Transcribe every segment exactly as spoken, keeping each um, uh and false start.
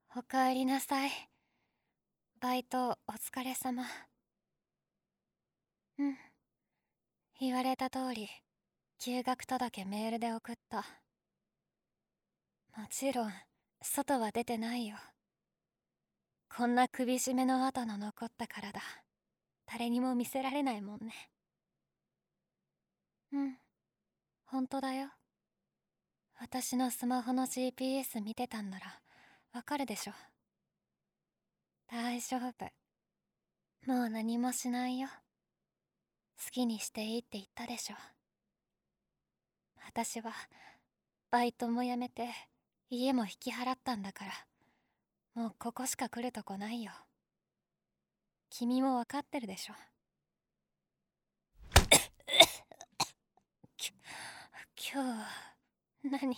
おかえりなさい。バイトお疲れ様。うん。言われた通り、休学届メールで送った。もちろん、外は出てないよ。こんな首絞めの跡の残った体、誰にも見せられないもんね。うん、ほんとだよ。私のスマホの ジーピーエス 見てたんなら、わかるでしょ。大丈夫。もう何もしないよ。好きにしていいって言ったでしょ。私はバイトも辞めて家も引き払ったんだから、もうここしか来るとこないよ。君も分かってるでしょ。き今日は何？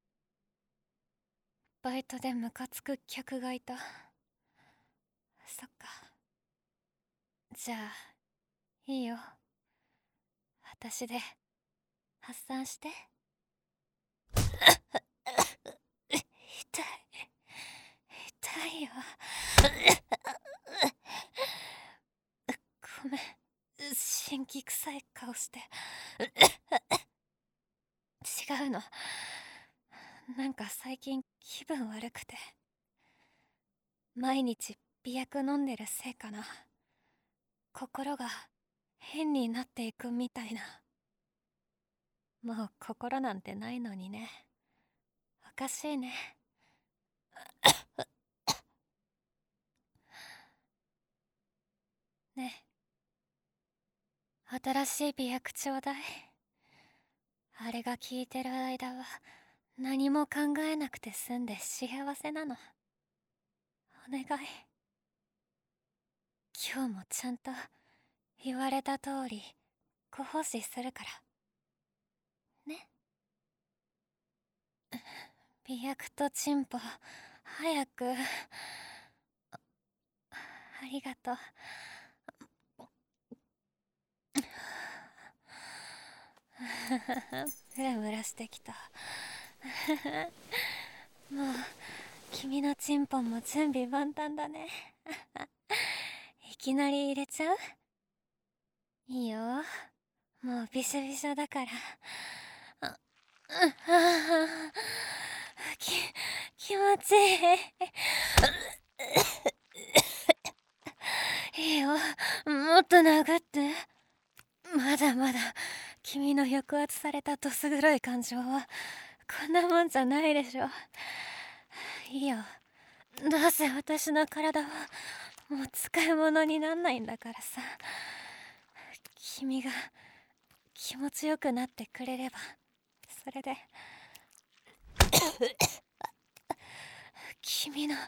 バイトでムカつく客がいた。そっか。じゃあいいよ。私で発散して。痛い痛いよ。ごめん、心気臭い顔して。違うの。なんか最近気分悪くて。毎日美薬飲んでるせいかな。心が変になっていくみたいな。もう心なんてないのにね。おかしいね。ねえ、新しい美薬ちょうだい。あれが効いてる間は何も考えなくて済んで幸せなの。お願い。今日もちゃんと言われた通りご奉仕するからね。美薬とチンポ早く。ありがとう。ムラムラしてきた。もう君のチンポンも準備万端だね。いきなり入れちゃう？いいよ、もうびしょびしょだから。ああき気持ちいい。いいよ、もっと殴って。まだまだ君の抑圧されたどす黒い感情はこんなもんじゃないでしょ。いいよ、どうせ私の体はもう使い物になんないんだからさ。君が気持ちよくなってくれればそれで。君の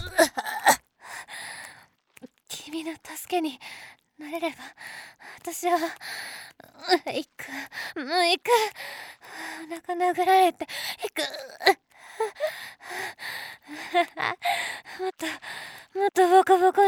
君の助けになれれば私は行く、もう行く。お腹殴られて行く。もっともっとボコボコ